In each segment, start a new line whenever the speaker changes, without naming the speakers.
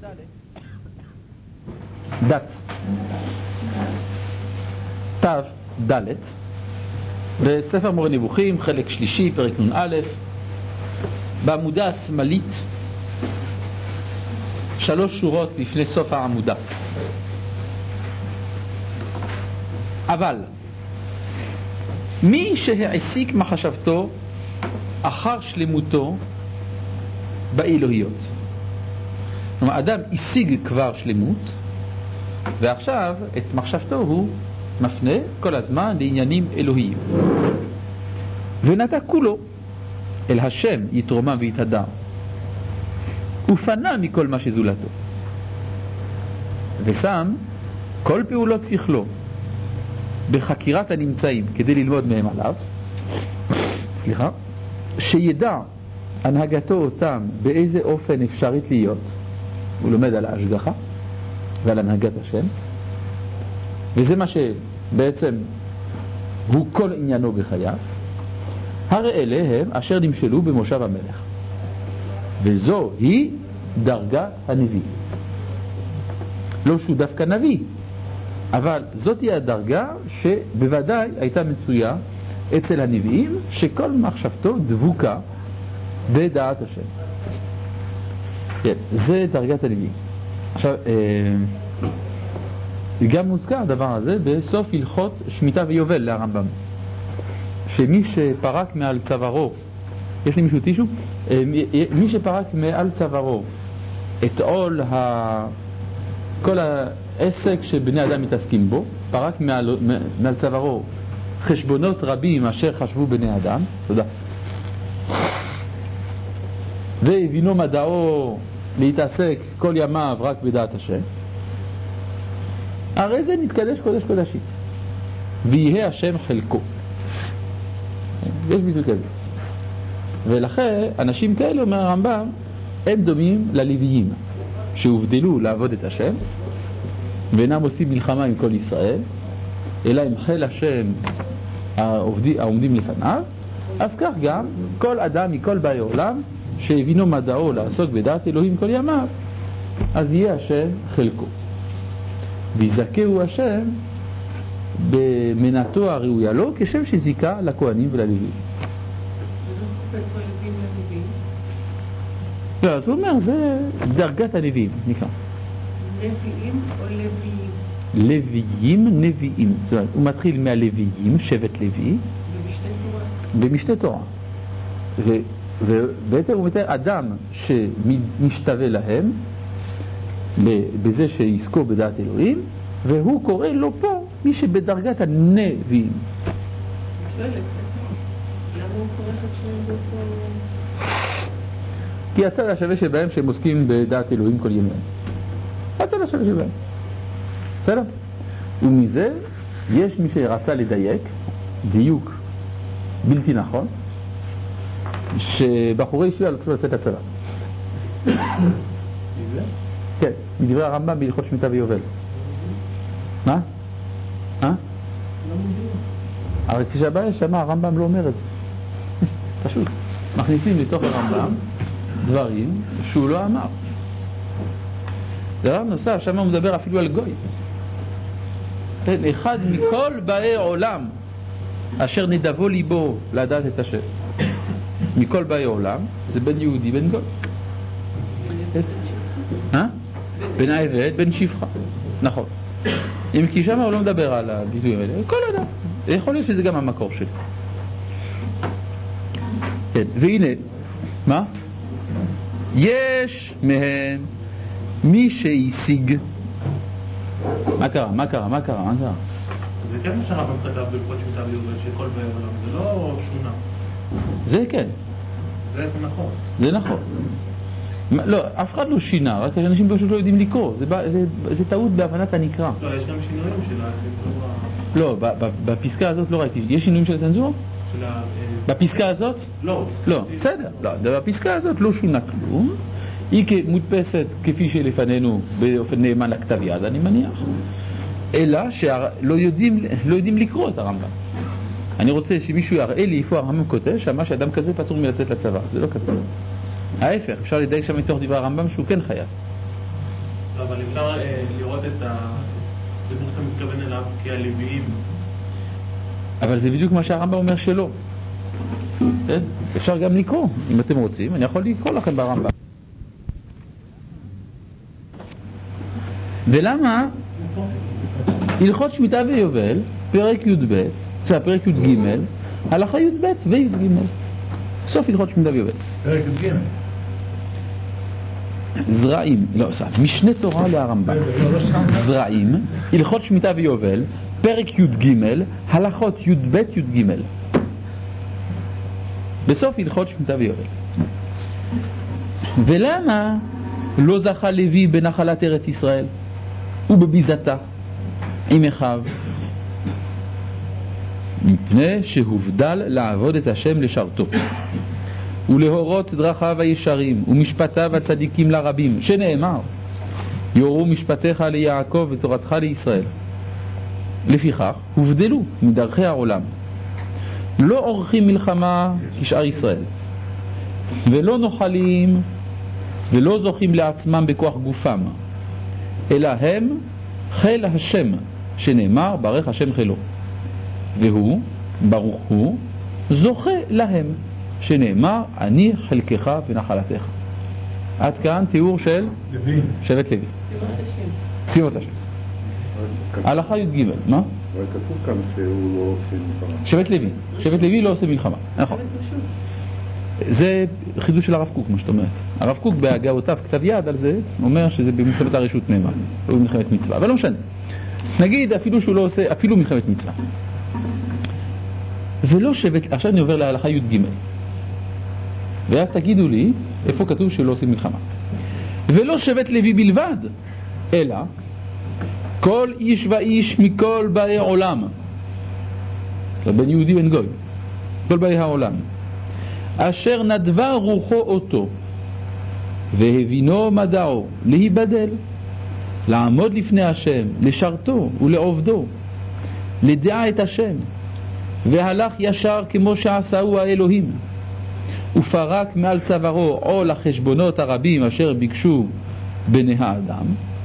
דת תו ד' בספר מורה נבוכים חלק שלישי פרק נ"א בעמודה השמאלית 3 שורות לפני סוף העמודה. אבל מי שהעסיק מחשבתו אחר שלמותו באלוהיות, כלומר אדם השיג כבר שלמות ועכשיו את מחשבתו הוא מפנה כל הזמן לעניינים אלוהיים ונטע כולו אל השם יתרומם ויתהדר ופנה מכל מה שזולתו ושם כל פעולות שכלו בחקירת הנמצאים כדי ללמוד מהם עליו, שידע הנהגתו אותם באיזה אופן אפשרית להיות. הוא לומד על ההשגחה ועל הנהגת השם, וזה מה שבעצם הוא כל עניינו בחייו. הרי אלה הם אשר נמשלו במושב המלך, וזו היא דרגת הנביא. לא שהוא דווקא נביא, אבל זאת היא הדרגה שבוודאי הייתה מצויה אצל הנביאים, שכל מחשבתו דבוקה בדעת השם. כן, זה דרגת הנביאים. עכשיו, גם מוזכר הדבר הזה בסוף הלכות שמיטה ויובל להרמב"ם, שמי שפרק מעל צווארו, יש לי מישהו טישו? מי שפרק מעל צווארו את עול כל העסק שבני אדם מתעסקים בו, פרק מעל צווארו חשבונות רבים אשר חשבו בני אדם, תודה, והבינו מדעו להתעסק כל ימיו רק בדעת השם, הרי זה נתקדש קודש קודשים ויהיה השם חלקו. יש ביטוי כזה. ולכן אנשים כאלה, אומר הרמב"ם, הם דומים ללוויים שהובדלו לעבוד את השם ואינם עושים מלחמה עם כל ישראל, אלא עם חיל השם העומדים לפניו. אז כך גם כל אדם מכל באי עולם שהבינו מדעו לעסוק בדעת אלוהים כל ימיו, אז יהיה השם חלקו ויזכהו השם במנתו הראויה לו, כשם שזיקה לכהנים וללוויים. לא, אז הוא אומר, זה דרגת הנביאים, נקרא
נביאים או לוויים?
לוויים, נביאים. זאת אומרת, הוא מתחיל מהלוויים, שבט לוי, במשתה תורה. ובעצם הוא מתאר אדם שמשתווה להם בזה שיזכו בדעת אלוהים, והוא קורא לו פה מי שבדרגת הנביאים.
למה הוא קורא את שניהם באותו?
כי הצד השווה שבהם שהם עוסקים בדעת אלוהים כל ימיהם. הצד השווה שבהם. בסדר? ומזה יש מי שרצה לדייק דיוק בלתי נכון, שבחורי ישיבה לא צריכים לצאת לצבא. כן, מדברי הרמב"ם בהלכות שמיטה ויובל. מה? אבל כשהבעיה שמה הרמב"ם לא אומר את זה. פשוט מכניסים לתוך הרמב"ם דברים שהוא לא אמר. דבר נוסף, שם הוא מדבר אפילו על גוי. אחד מכל באי עולם אשר נדבו ליבו לדעת את השם. מכל באי עולם זה בין יהודי בין גוי. בין העבד בין שפחה. נכון. אם כי שם הוא לא מדבר על הביטויים האלה, כל אדם. יכול להיות שזה גם המקור שלו. כן, והנה, מה? יש מהם מי שהשיג. מה קרה?
זה כן מה שהרמב"ם כתב בהלכות שמיטה ויובל, שכל באי עולם, זה לא שונה.
זה כן.
זה נכון.
זה נכון. לא, אף אחד לא שינה, רק אנשים פשוט לא יודעים לקרוא. זה טעות בהבנת הנקרא.
לא, יש גם שינויים של הצנזורה.
לא, בפסקה הזאת לא ראיתי. יש שינויים של הצנזורה? בפסקה הזאת?
לא.
לא, בסדר. לא, בפסקה הזאת לא שונה כלום. היא מודפסת כפי שלפנינו באופן נאמן לכתב יד, אני מניח. אלא שלא יודעים לקרוא את הרמב"ם. אני רוצה שמישהו יראה לי איפה הרמב"ם כותב שמה שאדם כזה פטור מלצאת לצבא. זה לא כתוב. ההפך, אפשר לדייק שם מתוך דברי הרמב"ם שהוא כן חייב.
אבל אפשר לראות את הדיבור שאתה מתכוון אליו כהלוויים.
אבל זה בדיוק מה שהרמב"ם אומר שלא. אפשר גם לקרוא, אם אתם רוצים, אני יכול לקרוא לכם ברמב"ם. ולמה? הלכות שמיטה ויובל, פרק י"ב, פרק י"ג, הלכה י"ב וי"ג. סוף הלכות שמיטה ויובל.
פרק י"ג.
זרעים, לא, משנה תורה להרמב"ם. זרעים, הלכות שמיטה ויובל, פרק י"ג, הלכות י"ב י"ג. בסוף הלכות שמיטה ויובל. ולמה לא זכה לוי בנחלת ארץ ישראל ובביזתה עם אחיו? מפני שהובדל לעבוד את השם לשרתו ולהורות דרכיו הישרים ומשפטיו הצדיקים לרבים, שנאמר יורו משפטיך ליעקב ותורתך לישראל. לפיכך הובדלו מדרכי העולם, לא עורכים מלחמה כשאר ישראל, ולא נוחלים ולא זוכים לעצמם בכוח גופם, אלא הם חיל השם, שנאמר ברך השם חילו, והוא ברוך הוא זוכה להם, שנאמר אני חלקך ונחלתך. עד כאן תיאור של שבט לוי, ציוות השם. הלכה י"ג. מה?
אבל כתוב כאן שהוא לא עושה מלחמה.
שבט לוי לא עושה מלחמה, נכון. זה חידוש של הרב קוק, מה שאת אומרת. הרב קוק בהגאותיו כתב יד על זה, אומר שזה במלחמת הרשות נאמר, לא במלחמת מצווה, אבל לא משנה. נגיד אפילו שהוא לא עושה, אפילו מלחמת מצווה. ולא שבט, עכשיו אני עובר להלכה י"ג. ואז תגידו לי איפה כתוב שלא עושים מלחמה. ולא שבט לוי בלבד, אלא כל איש ואיש מכל באי עולם, בין יהודי ובין גוי, כל באי העולם, אשר נדבה רוחו אותו והבינו מדעו להיבדל, לעמוד לפני השם, לשרתו ולעובדו, לדעה את השם, והלך ישר כמו שעשהו האלוהים, ופרק מעל צווארו עול החשבונות הרבים אשר ביקשו בני האדם.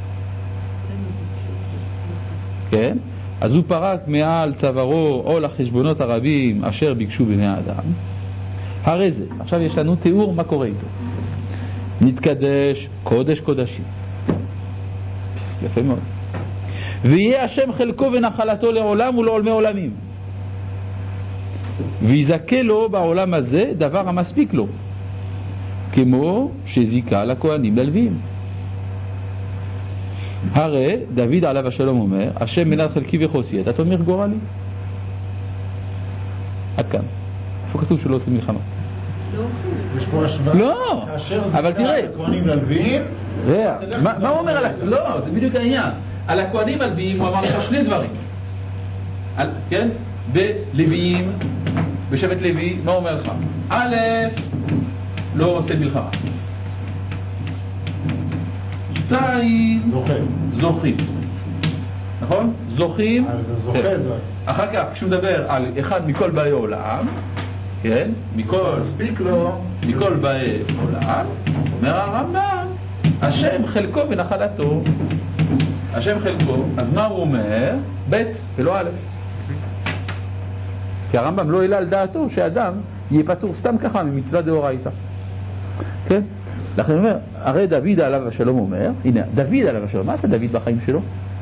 כן? אז הוא פרק מעל צווארו עול החשבונות הרבים אשר ביקשו בני האדם. הרי זה, עכשיו יש לנו תיאור מה קורה איתו. נתקדש קודש קודשים, יפה מאוד, ויהיה השם חלקו ונחלתו לעולם ולעולמי עולמים, ויזכה לו בעולם הזה דבר המספיק לו, כמו שזיקה לכהנים ללוויים. הרי דוד עליו השלום אומר השם מנת חלקי וחוסי אתה תאמר גורלי. עד כאן. איפה כתוב שלא עושים מלחמה?
יש פה השוואה.
לא, אבל תראה,
הכהנים ללוויים.
מה הוא אומר? לא, זה בדיוק העניין. על הכהנים הלוויים הוא אמר לך שני דברים. כן? בלוויים, בשבט לוי, מה הוא אומר לך? א', לא עושה מלחמה. 2, זוכים. נכון? זוכים.
זוכה זה.
אחר כך כשהוא מדבר על אחד מכל באי עולם, כן? מכל באי עולם, אומר הרמב"ם השם חלקו ונחלתו. השם חלקו, אז מה הוא אומר? ב' ולא א'. כי הרמב"ם לא העלה על דעתו שאדם יהיה פטור סתם ככה ממצווה דאורייתא. כן? לכן הוא אומר, הרי דוד עליו השלום אומר, הנה, דוד עליו השלום, מה עשה דוד בחיים שלו?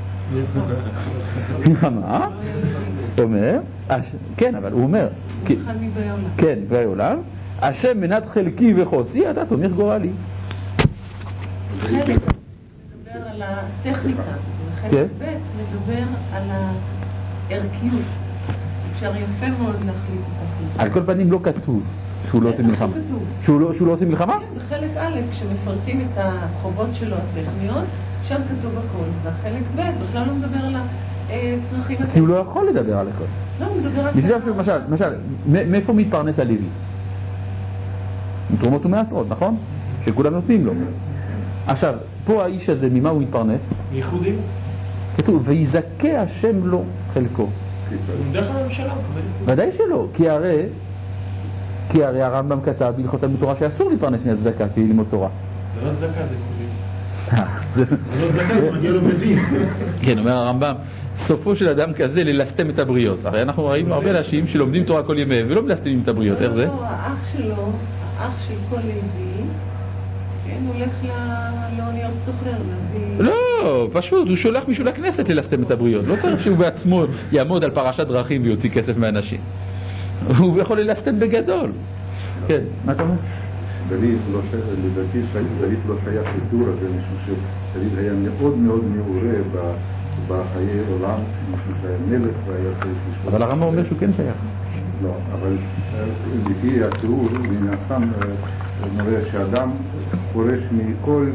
מלחמה? אומר, כן, אבל הוא אומר, כן, באי עולם, השם מנת חלקי וחוסי, אתה תאמר גורלי.
חלק מדבר על הטכניקה, וחלק ב' מדבר על הערכיות. אפשר יפה מאוד להחליט את החלטה.
על כל פנים לא כתוב שהוא לא עושה מלחמה. שהוא לא עושה מלחמה?
בחלק א', כשמפרטים את החובות שלו הטכניות, שם כתוב הכל, והחלק ב' בכלל לא מדבר על הצרכים הטכניים.
כי הוא לא יכול לדבר על הכל.
לא, הוא מדבר על...
למשל, מאיפה מתפרנס הלוי? מתרומות ומעשרות, נכון? שכולם נותנים לו. עכשיו, פה האיש הזה, ממה הוא מתפרנס?
ייחודים.
כתוב, ויזכה השם לו חלקו.
דרך הממשלה.
ודאי שלא, כי הרי הרמב"ם כתב בהלכות תלמוד תורה שאסור להתפרנס מהצדקה, כי ללמוד תורה.
זה לא צדקה, זה ייחודים.
מגיע לו מדין.
כן, אומר הרמב"ם, סופו של אדם כזה ללסתם את הבריות. הרי אנחנו ראינו הרבה אנשים שלומדים תורה כל ימיהם ולא מלסתמים את הבריות. איך זה?
האח שלו, האח של כל לוי, כן, הולך לאוניות סוחר, להביא...
לא, פשוט, הוא שולח מישהו לכנסת ללסתם את הבריות. לא צריך שהוא בעצמו יעמוד על פרשת דרכים ויוציא כסף מאנשים. הוא יכול ללסתם בגדול. כן, מה אתה אומר?
לדעתי דוד לא שייך לתיאור הזה, משום שדוד היה מאוד מאוד מעורה בחיי עולם, משום שהיה מלך והיה צריך לשפוט.
אבל הרמב"ם אומר שהוא כן שייך.
לא, אבל לפי התיאור, מן הסתם מראה שאדם פורש מכל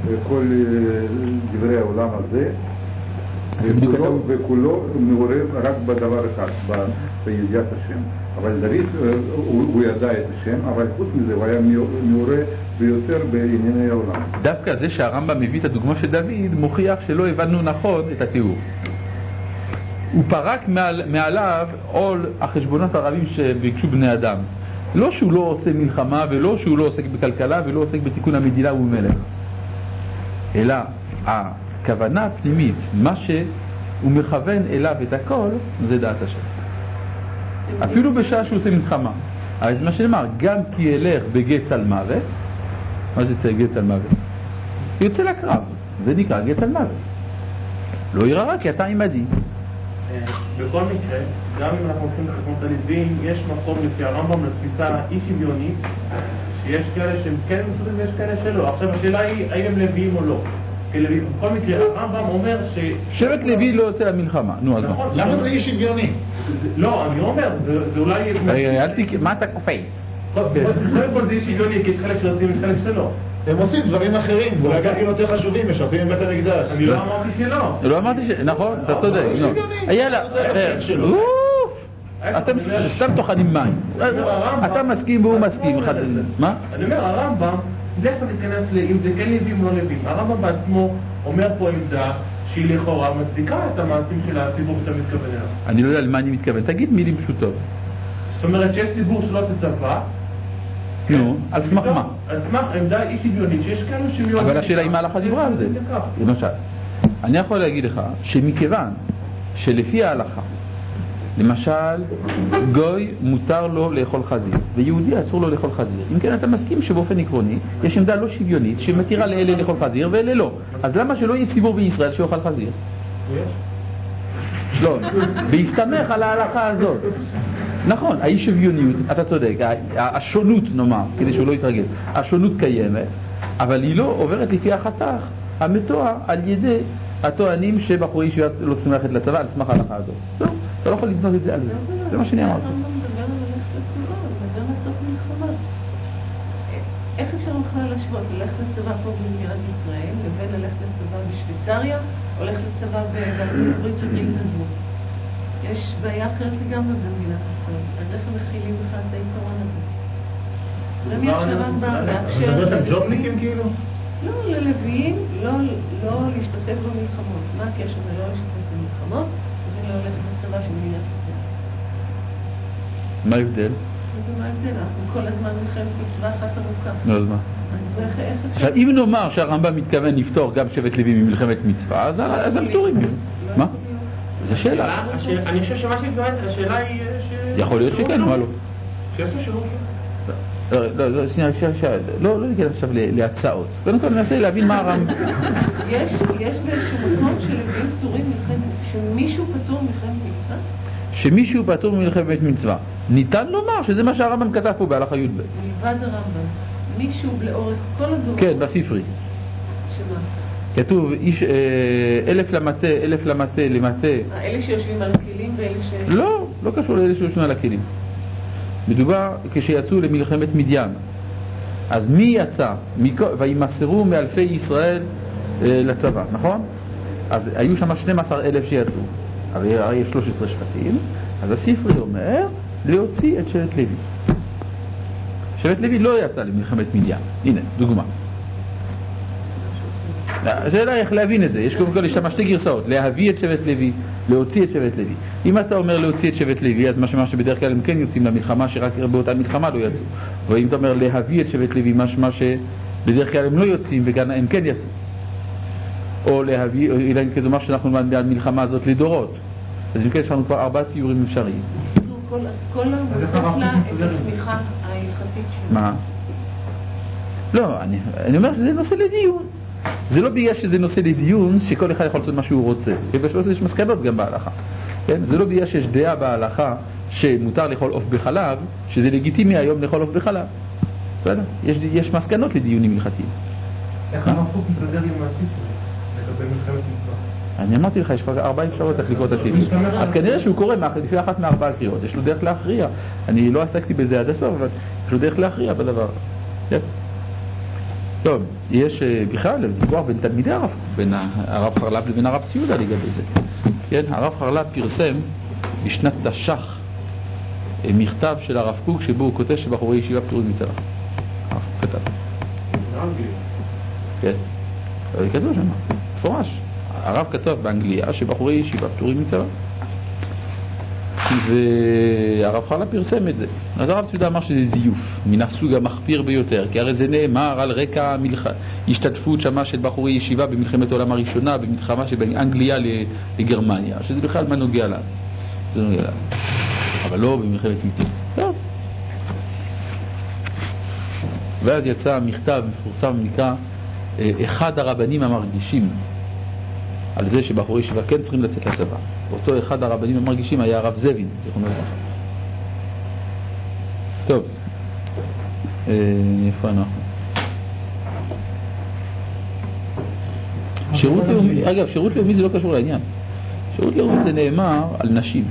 דברי העולם הזה, וכולו מעורב רק בדבר אחד, בידיעת השם. אבל דוד, הוא ידע את השם, אבל חוץ מזה הוא היה מעורה ביותר בענייני העולם.
דווקא זה שהרמב"ם מביא את הדוגמה של דוד מוכיח שלא הבנו נכון את התיאור. הוא פרק מעליו עול החשבונות הרבים שביקשו בני אדם. לא שהוא לא עושה מלחמה ולא שהוא לא עוסק בכלכלה ולא עוסק בתיקון המדינה ומלך, אלא הכוונה הפנימית, מה שהוא מכוון אליו את הכל, זה דעת השם. אפילו בשעה שהוא עושה מלחמה. אז מה שנאמר, גם כי ילך בגץ על מוות. מה זה גץ על מוות? יוצא לקרב, זה נקרא גץ על מוות. לא יראה רק כי אתה עמדי.
בכל מקרה, גם אם אנחנו הולכים לחשבון את הלווים, יש מקום לפי הרמב"ם לתפיסה אי שוויונית, שיש כאלה שהם כן מסורים ויש כאלה שלא. עכשיו השאלה היא האם הם לוויים או לא. בכל מקרה, הרמב"ם אומר
שבט לוי לא יוצא למלחמה. נו, אז
נכון,
למה זה אי שוויוני?
לא, אני אומר, זה אולי...
מה אתה קופאי?
קודם כל זה אי שוויוני, כי יש חלק שעושים וחלק שלא.
הם עושים דברים אחרים, ואולי גם כן יותר חשבים, משרתים בבית המקדש.
אני לא אמרתי שלא.
לא אמרתי נכון, אתה צודק. יאללה, אתם סתם טוחנים מים. אתה מסכים והוא מסכים. מה?
אני אומר, הרמב"ם, זה יכול להיכנס אם זה כן לווים או לא לווים. הרמב"ם בעצמו אומר פה עמדה שהיא לכאורה מצדיקה את המעשים של הציבור שאתה מתכוון אליו.
אני לא יודע למה אני מתכוון, תגיד מילים פשוטות.
זאת אומרת שיש ציבור שלא תצפה.
נו, על סמך מה?
על סמך עמדה אי שוויונית שיש כאלה שוויונית.
אבל השאלה היא מה ההלכה דיברה על זה. למשל, אני יכול להגיד לך שמכיוון שלפי ההלכה, למשל, גוי מותר לו לאכול חזיר, ויהודי אסור לו לאכול חזיר. אם כן, אתה מסכים שבאופן עקרוני יש עמדה לא שוויונית שמתירה לאלה לאכול חזיר ואלה לא. אז למה שלא יהיה ציבור בישראל שאוכל חזיר? לא, בהסתמך על ההלכה הזאת. נכון, האי שוויוניות, אתה צודק, השונות נאמר, כדי שהוא לא יתרגל, השונות קיימת, אבל היא לא עוברת לפי החתך המתואר על ידי הטוענים שבחורי ישיבה לא צריכים ללכת לצבא על סמך ההלכה הזאת. לא, אתה לא יכול לבנות את זה על זה, זה מה שאני אמרתי.
איך אפשר בכלל להשוות ללכת לצבא פה במדינת ישראל לבין ללכת לצבא בשוויצריה או ללכת לצבא בארצות הברית של התנדבות? יש בעיה אחרת לגמרי במדינת ישראל. אז איך הם מכילים בכלל את העיקרון הזה? למי אפשרן לאפשר...
אתה מדברת על ג'ובניקים כאילו?
לא, ללוויים, לא להשתתף במלחמות. מה הקשר ללא להשתתף במלחמות? וזה לא הולך לצבא של מדינת ישראל.
מה ההבדל?
מה ההבדל? אנחנו כל הזמן מלחמת מצווה אחת ארוכה.
לא, אז מה? עכשיו, אם נאמר שהרמב"ם מתכוון לפתור גם שבט לוי ממלחמת מצווה, אז הם פתורים. מה? זו שאלה.
אני חושב שמה שהתגועת, השאלה היא
יכול להיות שכן, מה לא?
שיש לו שירות.
לא, שנייה, לא ניכנס עכשיו להצעות. קודם כל ננסה להבין מה הרמב"ם.
יש באיזשהו מקום שלוויים פטורים שמישהו פטור מלחמת מצווה?
שמישהו פטור ממלחמת מצווה. ניתן לומר שזה מה שהרמב"ם כתב פה בהלכה י"ב.
מלבד הרמב"ם. מישהו לאורך כל הדורות.
כן, בספרי.
שמה?
כתוב אלף למטה למטה.
אלה שיושבים על הכלים ואלה ש...
לא קשור לאלה שיושבים על הכלים. מדובר כשיצאו למלחמת מדיין. אז מי יצא? וימסרו מאלפי ישראל לצבא, נכון? אז היו שם 12,000 שיצאו. הרי יש 13 שבטים. אז הספרי אומר להוציא את שבט לוי. שבט לוי לא יצא למלחמת מדיין. הנה, דוגמה. השאלה איך להבין את זה. יש קודם כל יש שם שתי גרסאות, להביא את שבט לוי, להוציא את שבט לוי. אם אתה אומר להוציא את שבט לוי, אז מה שמה שבדרך כלל הם כן יוצאים למלחמה, שרק באותה מלחמה לא יצאו. ואם אתה אומר להביא את שבט לוי, מה שבדרך כלל הם לא יוצאים וגם הם כן יצאו. או להביא, אלא אם כן אומר שאנחנו מהמלחמה הזאת לדורות. אז אם כן יש לנו כבר 4 תיאורים אפשריים.
כל המוצאת את התמיכה ההלכתית שלו.
מה? לא, אני אומר שזה נושא לדיון. זה לא בגלל שזה נושא לדיון שכל אחד יכול לעשות מה שהוא רוצה. ובשביל זה יש מסקנות גם בהלכה. כן? זה לא בגלל שיש דעה בהלכה שמותר לאכול עוף בחלב, שזה לגיטימי היום לאכול עוף בחלב. בסדר? יש מסקנות לדיונים הלכתיים.
איך המפוק מסדר עם מעשית שלו לגבי מלחמת מצווה?
אני אמרתי לך, יש כבר 4 אפשרות איך לקרוא את הסעיף. אז כנראה שהוא קורא לפי אחת מ4 הקריאות. יש לו דרך להכריע. אני לא עסקתי בזה עד הסוף, אבל יש לו דרך להכריע בדבר. כן. טוב, יש בכלל ויכוח בין תלמידי הרב, בין הרב חרל"פ לבין הרב ציודה לגבי זה. כן, הרב חרל"פ פרסם בשנת תש"ח מכתב של הרב קוק שבו הוא כותב שבחורי ישיבה פטורים מצבא. הרב קוק כתב. כן, כתוב שם, מפורש. הרב כתב באנגליה שבחורי ישיבה פטורים מצבא. והרב חרל"פ פרסם את זה. אז הרב ציודה אמר שזה זיוף מן הסוג המחפיר ביותר, כי הרי זה נאמר על רקע השתתפות שמה של בחורי ישיבה במלחמת העולם הראשונה, במלחמה שבין אנגליה לגרמניה, שזה בכלל מה נוגע לה. זה נוגע לה. אבל לא במלחמת מצווה. טוב. ואז יצא מכתב מפורסם נקרא אחד הרבנים המרגישים על זה שבחורי ישיבה כן צריכים לצאת לצבא. אותו אחד הרבנים המרגישים היה הרב זבין, זיכרונו לברכה. טוב, איפה אנחנו? שירות לאומי, אגב, שירות לאומי זה לא קשור לעניין. שירות לאומי זה נאמר על נשים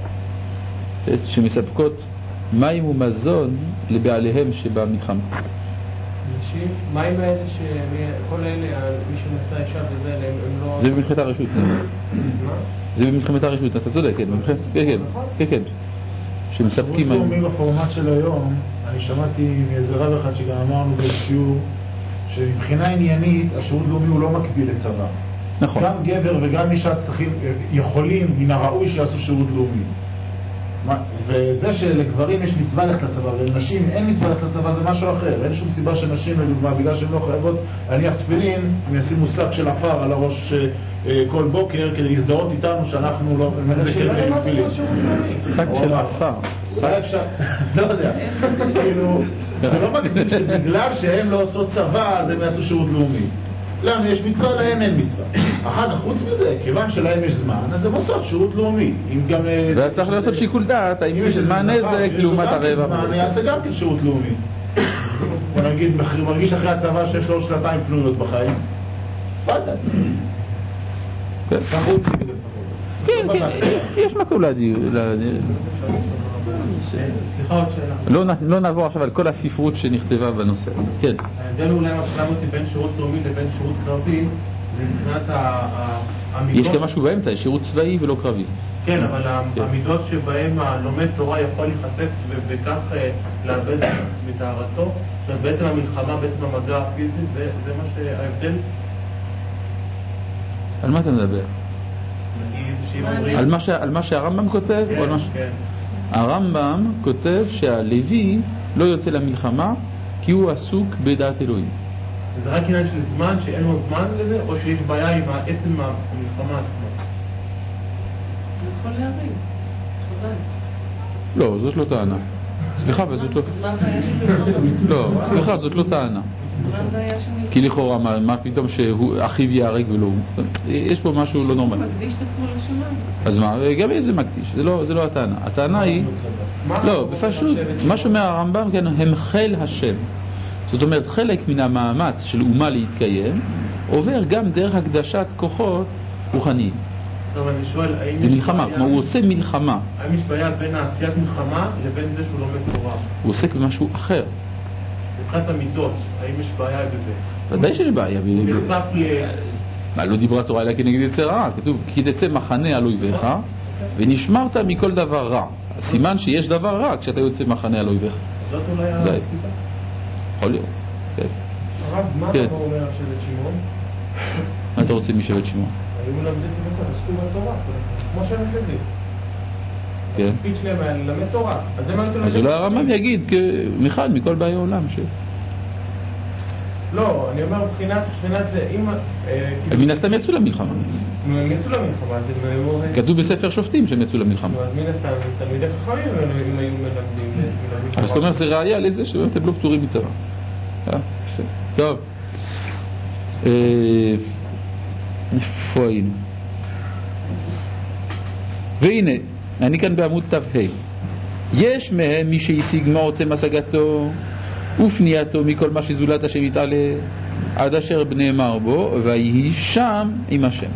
שמספקות מים ומזון לבעליהם שבמלחמה.
נשים? מים האלה שכל אלה, מי שנשא אישה וזה, הם לא...
זה במלחמת הרשות.
מה?
זה במלחמת הרשות, אתה צודק, כן, כן. שמספקים...
שירות לאומי בפורמט של היום, אני שמעתי מאיזה רב אחד שגם אמרנו בשיעור, שמבחינה עניינית השירות לאומי הוא לא מקביל לצבא.
נכון.
גם גבר וגם אישה צריכים, יכולים, מן הראוי שיעשו שירות לאומי. וזה שלגברים יש מצווה ללכת לצבא ולנשים אין מצווה ללכת לצבא זה משהו אחר. אין שום סיבה שנשים לדוגמה בגלל שהן לא חייבות להניח תפילין הם ישימו שק של עפר על הראש כל בוקר כדי להזדהות איתנו שאנחנו לא מנסים תפילין.
שק של עפר.
אולי אפשר, לא יודע. זה לא מקביל שבגלל שהן לא עושות צבא אז הם יעשו שירות לאומי. לנו יש מצווה, להם אין מצווה. אחר כך חוץ מזה, כיוון שלהם יש זמן, אז הם עושות שירות לאומי.
ואז צריך לעשות שיקול דעת, האם יש זמן נזק לעומת הרבע.
אני אעשה גם כן שירות לאומי. בוא נגיד, מרגיש אחרי הצבא שיש לו 2 פנויות בחיים. פתת. ככה הוא ציג את זה.
כן, יש מקום לדיון.
סליחה עוד שאלה.
לא נעבור עכשיו על כל הספרות שנכתבה בנושא. כן.
ההבדל אולי משלם אותי בין שירות לאומי לבין שירות קרבי, מבחינת
יש גם משהו באמצע, יש שירות צבאי ולא קרבי.
כן, אבל המידות שבהם הלומד תורה יכול להיחשף ובכך לאבד מטהרתו, בעצם המלחמה, בעצם המגע הפיזי, זה מה שההבדל.
על מה אתה מדבר? על מה שהרמב"ם כותב?
כן.
הרמב"ם כותב שהלוי לא יוצא למלחמה כי הוא עסוק בדעת אלוהים.
זה רק עניין של זמן, שאין לו זמן לזה, או שיש בעיה עם עצם המלחמה עצמה?
זה יכול להרים, חבל.
לא, זאת לא טענה. סליחה, אבל זאת לא... לא, סליחה, זאת לא טענה. כי לכאורה, מה פתאום שאחיו יהרג ולא הוא? יש פה משהו לא נורמלי.
מקדיש את עצמו לשמיים.
אז מה? גם איזה מקדיש? זה לא הטענה. הטענה היא... לא, בפשוט, מה שאומר הרמב"ם, הם חיל השם. זאת אומרת, חלק מן המאמץ של אומה להתקיים עובר גם דרך הקדשת כוחות רוחניים.
טוב, אני שואל,
זה מלחמה, כלומר הוא עושה מלחמה.
האם יש בעיה בין העשיית מלחמה לבין זה שהוא לומד תורה?
הוא עוסק במשהו אחר.
מבחינת המידות, האם יש בעיה בזה?
ודאי שיש בעיה.
הוא נחשף
מה, לא דיברה תורה אלא כנגד יצר הרע. כתוב, כי תצא מחנה על אויביך ונשמרת מכל דבר רע. סימן שיש דבר רע כשאתה יוצא מחנה על אויביך.
זאת אולי הסיבה?
יכול להיות, כן.
הרב, מה אתה אומר על שבט שמעון?
מה אתה רוצה משבט שמעון?
היו מלמדים בכל, עסקו בתורה, כמו שהם מלמדים.
כן.
התפקיד שלהם היה ללמד תורה. אז
אולי הרמב"ם יגיד, מיכל, מכל באי העולם
לא, אני אומר מבחינת זה, אם...
מן הסתם יצאו למלחמה.
הם יצאו למלחמה, אז הם לא...
כתוב בספר שופטים שהם יצאו למלחמה.
אז מן הסתם, תלמידי חכמים אם היו מלמדים...
אבל זאת אומרת, זה ראיה לזה שבאמת הם לא פטורים מצבא. טוב. איפה היינו? והנה, אני כאן בעמוד ת"ה. יש מהם מי שהשיג מעוצם השגתו ופנייתו מכל מה שזולת השם יתעלה עד אשר נאמר בו ויהי שם עם השם.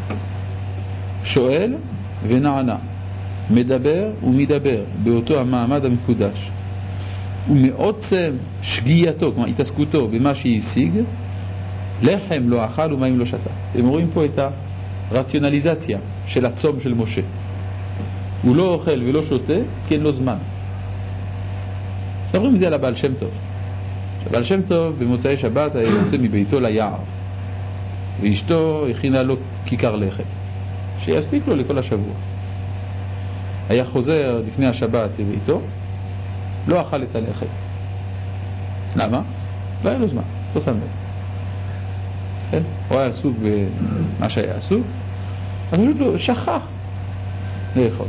שואל ונענה, מדבר ומדבר באותו המעמד המקודש, ומעוצם שגיאתו, כלומר התעסקותו במה שהשיג, לחם לא אכל ומים לא שתה. אתם רואים פה את הרציונליזציה של הצום של משה. הוא לא אוכל ולא שותה כי אין לו זמן. מדברים את זה על הבעל שם טוב. הבעל שם טוב במוצאי שבת היה יוצא מביתו ליער, ואשתו הכינה לו כיכר לחם שיספיק לו לכל השבוע. היה חוזר לפני השבת לביתו, לא אכל את הלחם. למה? לא היה לו זמן, לא שם לב. כן? הוא היה עסוק במה שהיה עסוק, אז הוא לא שכח לאכול.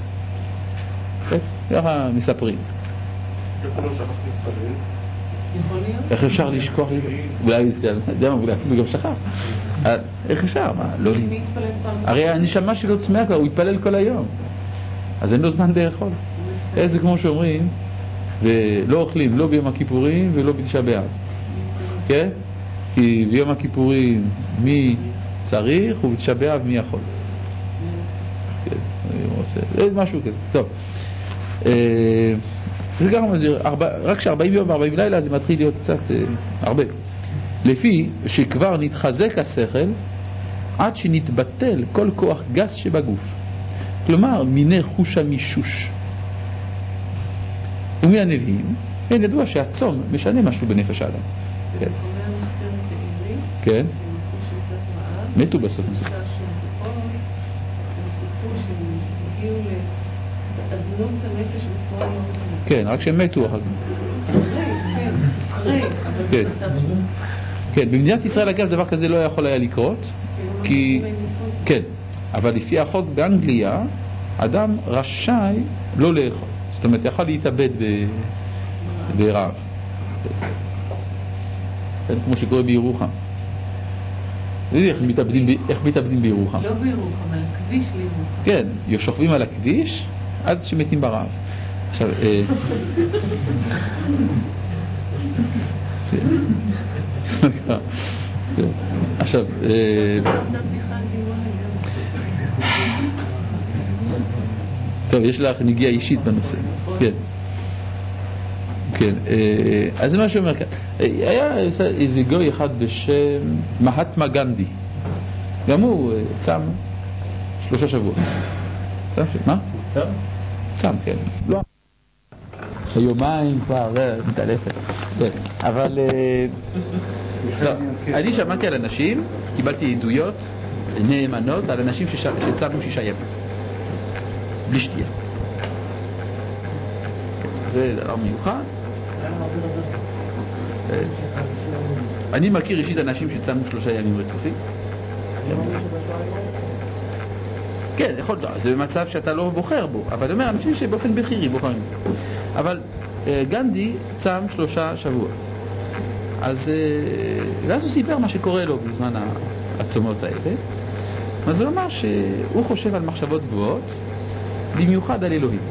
ככה מספרים. איך אפשר לשכוח? אולי אפילו גם שכח. איך אפשר? לא לי. הרי הנשמה שלו צמאה כבר, הוא יתפלל כל היום, אז אין לו זמן לאכול. זה כמו שאומרים, ולא אוכלים לא ביום הכיפורים ולא בתשעה באב. כן? כי ביום הכיפורים מי צריך ובתשעה באב מי יכול. זה משהו כזה. טוב, זה גם רק ש40 יום ו40 לילה זה מתחיל להיות קצת הרבה, לפי שכבר נתחזק השכל עד שנתבטל כל כוח גס שבגוף, כלומר מיני חוש המישוש. ומהנביאים אין ידוע שהצום משנה משהו בנפש האדם. כן, כן, מתו בסוף מזה. כן, רק שהם מתו אחר כן. כן, במדינת ישראל אגב דבר כזה לא יכול היה לקרות, כי כן, אבל לפי החוק באנגליה אדם רשאי לא לאכול, זאת אומרת יכול להתאבד ברעב, כמו שקורה בירוחם. איך מתאבדים בירוחם?
לא בירוחם, על הכביש לירוחם. כן,
שוכבים על הכביש עד שמתים ברעב. עכשיו עכשיו טוב, יש לך נגיעה אישית בנושא. כן, כן, אז זה מה שאומר כאן. היה איזה גוי אחד בשם מהטמה גנדי, גם הוא צם 3 שבועות. צם? מה?
צם?
צם, כן. לא היומיים כבר מתעלפת. אבל אני שמעתי על אנשים, קיבלתי עדויות נאמנות על אנשים שצמו 6 ימים בלי שתייה. זה דבר מיוחד. אני מכיר אישית אנשים שצמו 3 ימים רצופים. כן, יכול להיות, זה במצב שאתה לא בוחר בו, אבל אומר אנשים שבאופן בחירי בוחרים. אבל גנדי צם 3 שבועות. אז ואז הוא סיפר מה שקורה לו בזמן הצומות האלה. אז הוא אמר שהוא חושב על מחשבות גבוהות, במיוחד על אלוהים.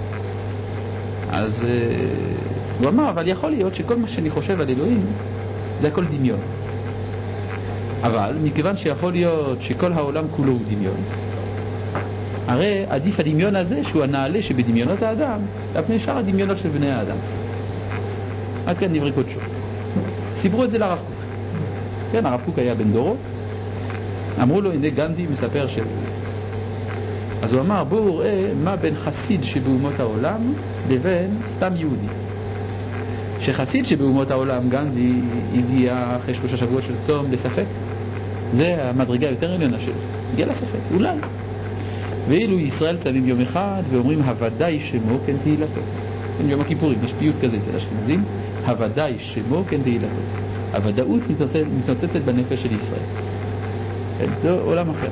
אז הוא אמר, אבל יכול להיות שכל מה שאני חושב על אלוהים זה הכל דמיון. אבל מכיוון שיכול להיות שכל העולם כולו הוא דמיון, הרי עדיף הדמיון הזה שהוא הנעלה שבדמיונות האדם על פני שאר הדמיונות של בני האדם. עד כאן דברי קודשו. סיפרו את זה לרב קוק. כן, הרב קוק היה בן דורו. אמרו לו, הנה גנדי מספר ש... אז הוא אמר, בואו ראה מה בין חסיד שבאומות העולם לבין סתם יהודי. שחסיד שבאומות העולם גנדי הגיע אחרי 3 שבועות של צום לספק. זה המדרגה יותר עליונה שלו. הגיע לספק, אולי. ואילו ישראל צמים יום אחד ואומרים הוודאי שמו כן תהילתו. יום הכיפורים, יש פיוט כזה אצל אשכנזים, הוודאי שמו כן תהילתו. הוודאות מתנוצצת בנפש של ישראל. זה עולם אחר.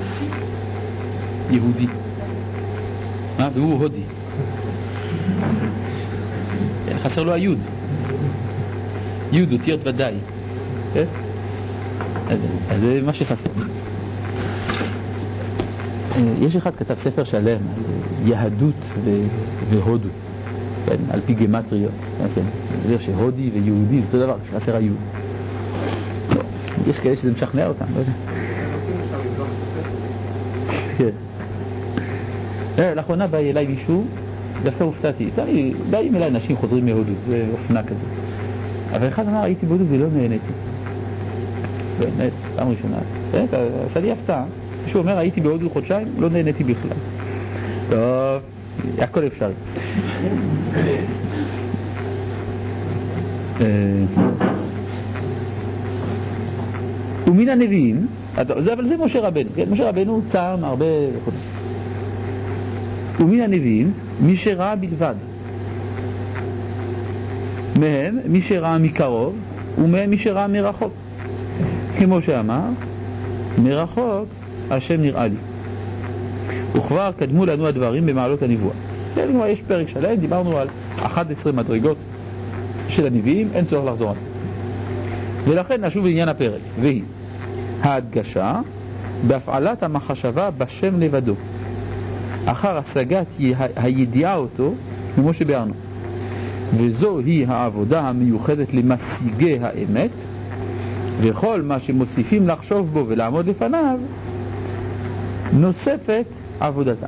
יהודי. והוא הודי. חסר לו היוד. יוד, אותיות ודאי. אז זה מה שחסר. יש אחד כתב ספר שלם על יהדות והודו, על פי גמטריות. זה שהודי ויהודי זה אותו דבר, חסר היוד. יש כאלה שזה משכנע אותם, לא יודע. לאחרונה בא אליי מישהו, דווקא הופתעתי. באים אליי אנשים חוזרים מהודו, זה אופנה כזה. אבל אחד אמר, הייתי בהודו ולא נהניתי. באמת, פעם ראשונה. עשה לי הפתעה. מישהו אומר, הייתי בהודו חודשיים, לא נהניתי בכלל. טוב, הכל אפשרי. ומן הנביאים, אבל זה משה רבנו, משה רבנו טעם הרבה חודשים. ומן הנביאים, מי שראה בלבד. מהם, מי שראה מקרוב, ומהם מי שראה מרחוק. כמו שאמר, מרחוק השם נראה לי. וכבר קדמו לנו הדברים במעלות הנבואה. יש פרק שלם, דיברנו על 11 מדרגות של הנביאים, אין צורך לחזור על זה. ולכן נשוב בעניין הפרק, והיא ההדגשה בהפעלת המחשבה בשם לבדו, אחר השגת הידיעה אותו, כמו שביארנו. וזו היא העבודה המיוחדת למשיגי האמת, וכל מה שמוסיפים לחשוב בו ולעמוד לפניו, נוספת עבודתם.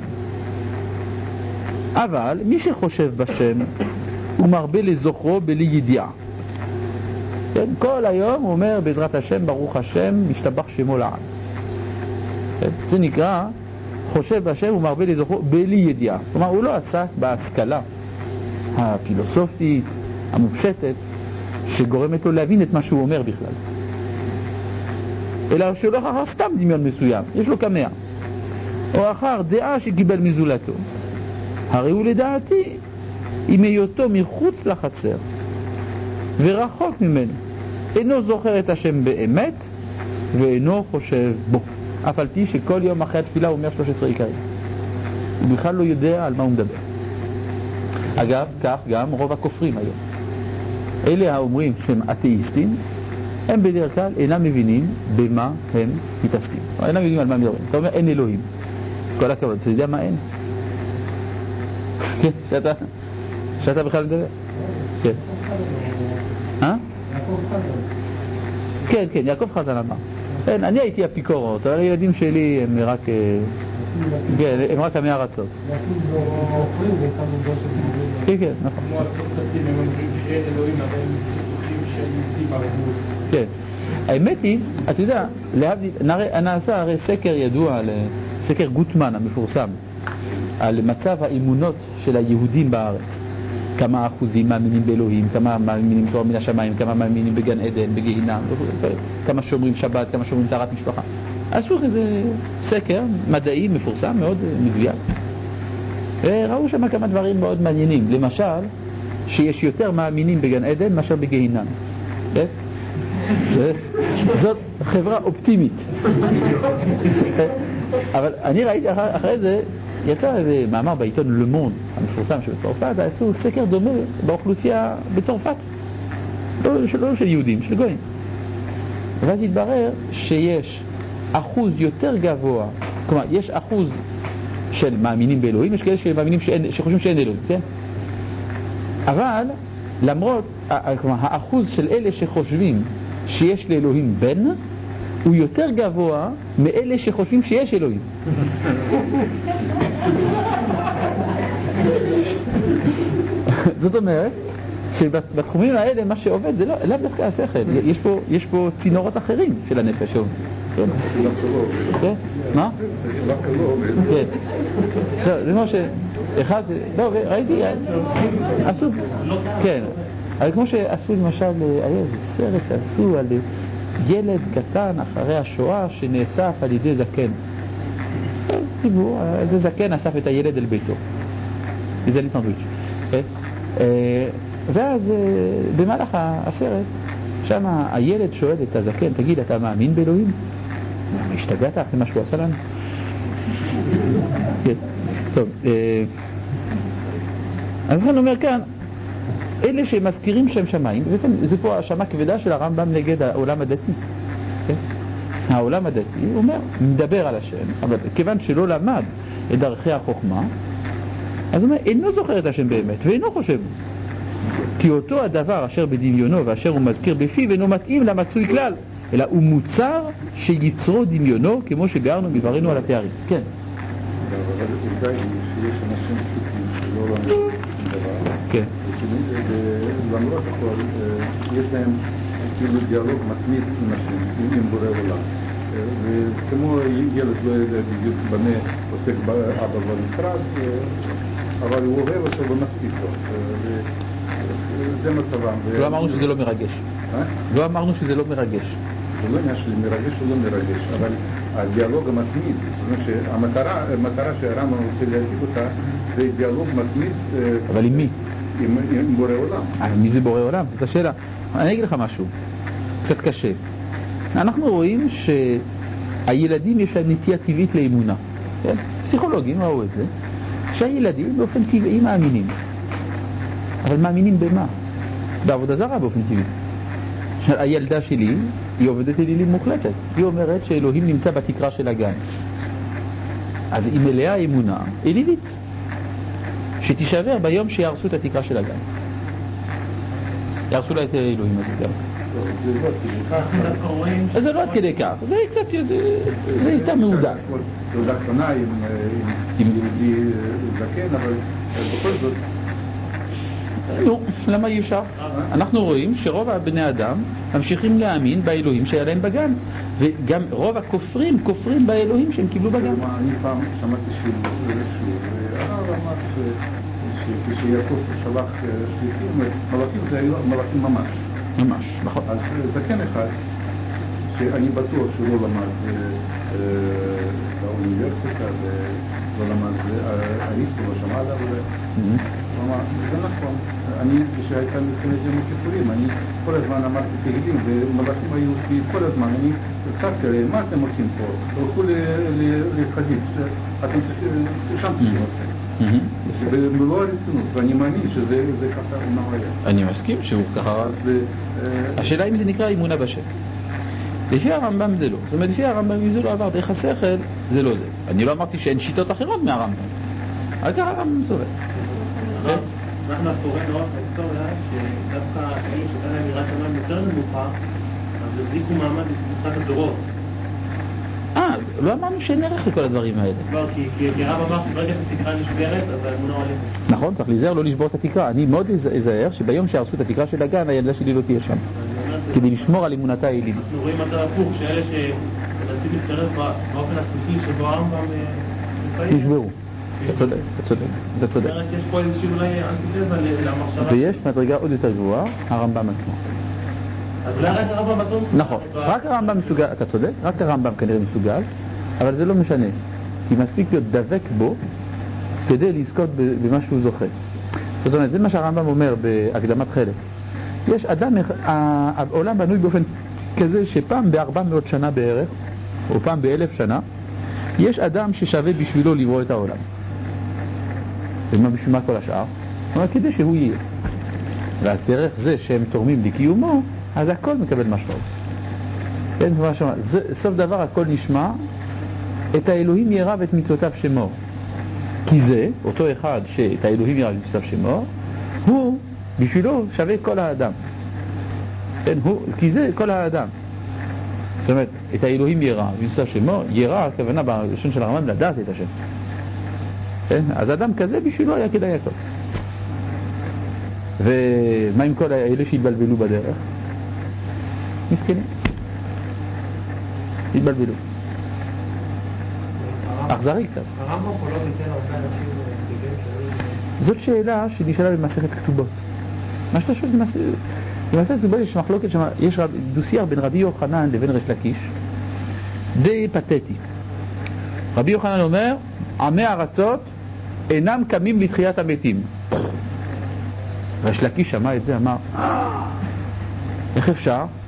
אבל מי שחושב בשם, הוא מרבה לזוכרו בלי ידיעה. כן? כל היום הוא אומר בעזרת השם, ברוך השם, משתבח שמו לעד. כן? זה נקרא חושב בשם, הוא מרבה לזוכרו בלי ידיעה. כלומר, הוא לא עסק בהשכלה הפילוסופית, המופשטת, שגורמת לו להבין את מה שהוא אומר בכלל. אלא שהוא לא אחר סתם דמיון מסוים, יש לו כמאה. או אחר דעה שקיבל מזולתו. הרי הוא לדעתי, עם היותו מחוץ לחצר, ורחוק ממנו, אינו זוכר את השם באמת, ואינו חושב בו. אף על פי שכל יום אחרי התפילה הוא אומר 13 עיקרים. הוא בכלל לא יודע על מה הוא מדבר. אגב, כך גם רוב הכופרים היום. אלה האומרים שהם אתאיסטים, הם בדרך כלל אינם מבינים במה הם מתעסקים. אינם מבינים על מה הם מדברים. אתה אומר, אין אלוהים. כל הכבוד, אתה יודע מה אין? כן, שאתה בכלל מדבר. כן. כן, כן, יעקב חזן אמר. אני הייתי אפיקורוס, אבל הילדים שלי הם רק... הם רק עמי ארצות. כן, כן, נכון.
כמו הפרסטים, הם אומרים שאין אלוהים, אבל הם חושבים שהם יודעים הרבה.
כן. האמת היא, אתה יודע, נעשה הרי סקר ידוע, סקר גוטמן המפורסם, על מצב האמונות של היהודים בארץ. כמה אחוזים מאמינים באלוהים, כמה מאמינים תורה מן השמיים, כמה מאמינים בגן עדן, בגיהינום, כמה שומרים שבת, כמה שומרים טהרת משפחה. עשו איזה סקר מדעי מפורסם, מאוד מדויק. ראו שם כמה דברים מאוד מעניינים. למשל, שיש יותר מאמינים בגן עדן מאשר בגיהינום. זאת חברה אופטימית. אבל אני ראיתי אחרי זה, יצא איזה מאמר בעיתון Le Monde המפורסם שבצרפת, עשו סקר דומה באוכלוסייה בצרפת. לא של יהודים, של גויים. ואז התברר שיש אחוז יותר גבוה, כלומר, יש אחוז של מאמינים באלוהים, יש כאלה שחושבים שאין אלוהים, כן? אבל, למרות, כלומר, האחוז של אלה שחושבים שיש לאלוהים בן, הוא יותר גבוה מאלה שחושבים שיש אלוהים. זאת אומרת, שבתחומים האלה מה שעובד זה לאו דווקא השכל, יש פה צינורות אחרים של הנפש שעובד. כן? כן? מה? כן. זה כמו שאחד, לא, ראיתי, עשו, כן, אבל כמו שעשו למשל, היה איזה סרט שעשו על ילד קטן אחרי השואה שנאסף על ידי זקן. ציבור, איזה זקן אסף את הילד אל ביתו. וזה לי סנדוויץ'. ואז במהלך הסרט שם הילד שואל את הזקן, תגיד, אתה מאמין באלוהים? מה, השתגעת אחרי מה שהוא עשה לנו? כן, טוב. אז אני אומר כאן, אלה שמזכירים שם שמיים, זה פה האשמה כבדה של הרמב"ם נגד העולם הדתי. כן? העולם הדתי, הוא אומר, מדבר על השם, אבל כיוון שלא למד את דרכי החוכמה, אז הוא אומר, אינו זוכר את השם באמת, ואינו חושב. כי אותו הדבר אשר בדמיונו ואשר הוא מזכיר בפיו אינו מתאים למצוי כלל, אלא הוא מוצר שיצרו דמיונו, כמו שביארנו בדברינו על התארים. כן.
אבל עובדה היא שיש אנשים פשוטים שלא למדו שום דבר.
כן.
למרות הכל, יש להם כאילו דיאלוג מתמיד עם השם, עם בורא עולם. וכמו ילד לא יודע בדיוק במה עוסק אבא במשרד, אבל הוא אוהב אותו ומספיק לו. זה מצבם.
לא אמרנו שזה לא מרגש. לא אמרנו שזה לא מרגש.
זה לא עניין של מרגש או לא מרגש, אבל הדיאלוג המתמיד, זאת אומרת שהמטרה שהרמב"ם רוצה להציג אותה זה דיאלוג מתמיד.
אבל עם מי?
עם בורא עולם.
מי זה בורא עולם? זאת השאלה. אני אגיד לך משהו, קצת קשה. אנחנו רואים שהילדים יש להם נטייה טבעית לאמונה. כן? פסיכולוגים ראו את זה, שהילדים באופן טבעי מאמינים. אבל מאמינים במה? בעבודה זרה באופן טבעי. הילדה שלי היא עובדת אלילים מוחלטת. היא אומרת שאלוהים נמצא בתקרה של הגן. אז היא מלאה אמונה אלילית שתישבר ביום שיהרסו את התקרה של הגן. יהרסו לה את אלוהים הזה גם. אז זה לא עד כדי כך, זה קצת, זה יותר מעודד.
תעודה קטנה עם יהודי זקן, אבל בכל זאת...
נו, למה אי אפשר? אנחנו רואים שרוב בני אדם ממשיכים להאמין באלוהים שהיה להם בגן, וגם רוב הכופרים כופרים באלוהים שהם קיבלו בגן.
אני פעם שמעתי שהוא והרב אמר שכשיעקב שלח שליחים, מלאכים זה היו מלאכים ממש.
ממש, נכון.
אז זקן אחד שאני בטוח שהוא לא למד באוניברסיטה ולא למד אריסטו, לא שמע עליו אולי. הוא אמר, זה נכון, אני כשהייתה מלחמת יום הכיפורים, אני כל הזמן אמרתי תהילים ומלאכים היו סביב כל הזמן, אני צעקתי עליהם, מה אתם עושים פה? תלכו לחזית, אתם צריכים, שם צריכים עושים. במלוא הרצינות, ואני מאמין שזה ככה אומנם היה.
אני מסכים שהוא ככה. השאלה אם זה נקרא אמונה בשם. לפי הרמב"ם זה לא. זאת אומרת, לפי הרמב"ם אם זה לא עבר דרך השכל, זה לא זה. אני לא אמרתי שאין שיטות אחרות מהרמב"ם. אבל ככה הרמב"ם סובר.
אנחנו קוראים לאורך ההיסטוריה שדווקא אלו שכאן להם יראת שמיים יותר נמוכה, אז הזיקו מעמד לתקופת הדורות.
לא אמרנו שאין ערך לכל הדברים האלה.
לא, כי הרב אמר שברגע התקרה נשברת, אז האמונה הולכת.
נכון, צריך להיזהר לא לשבור את התקרה. אני מאוד אזהר שביום שהרסו את התקרה של הגן, הילדה שלי לא תהיה שם. כדי לשמור על אמונתה האלילית.
אנחנו רואים מצב הפוך, שאלה שמנסים להתקרב באופן הסופי שבו הרמב"ם
נשברו. אתה צודק, אתה צודק.
זאת אומרת, יש פה איזושהי אולי אנטיתזה למחשבה.
ויש מדרגה עוד יותר גבוהה, הרמב"ם עצמו.
אז אולי רק הרמב"ם עצמו?
נכון, רק הרמב"ם מסוגל, אתה צודק, רק הרמב"ם כנראה מסוגל, אבל זה לא משנה, כי מספיק להיות דבק בו כדי לזכות במה שהוא זוכה. זאת אומרת, זה מה שהרמב"ם אומר בהקדמת חלק. יש אדם, העולם בנוי באופן כזה שפעם ב-400 שנה בערך, או פעם ב-1000 שנה, יש אדם ששווה בשבילו לברוא את העולם. ומה בשביל מה כל השאר? זאת אומרת, כדי שהוא יהיה. ואז דרך זה שהם תורמים לקיומו, אז הכל מקבל משמעות. אין מה שמה. סוף דבר הכל נשמע, את האלוהים ירא ואת מצוותיו שמור. כי זה, אותו אחד שאת האלוהים ירא ואת מצוותיו שמור, הוא בשבילו שווה כל האדם. כן, כי זה כל האדם. זאת אומרת, את האלוהים ירא ואת מצוותיו שמור, ירא הכוונה בלשון של הרמב"ם לדעת את השם. כן? אז אדם כזה בשבילו היה כדאי הכל. ומה עם כל האלה שהתבלבלו בדרך? מסכנים. התבלבלו. אכזרי קצת.
הרמב"ם פה לא ניתן הרבה אנשים בגלל שהיו...
זאת שאלה שנשאלה במסכת כתובות. מה שאתה שואל במסכת כתובות יש מחלוקת, יש דו-שיח בין רבי יוחנן לבין ריש לקיש די פתטי. רבי יוחנן אומר, עמי ארצות אינם קמים לתחיית המתים. ריש לקיש שמע את זה, אמר, איך אפשר?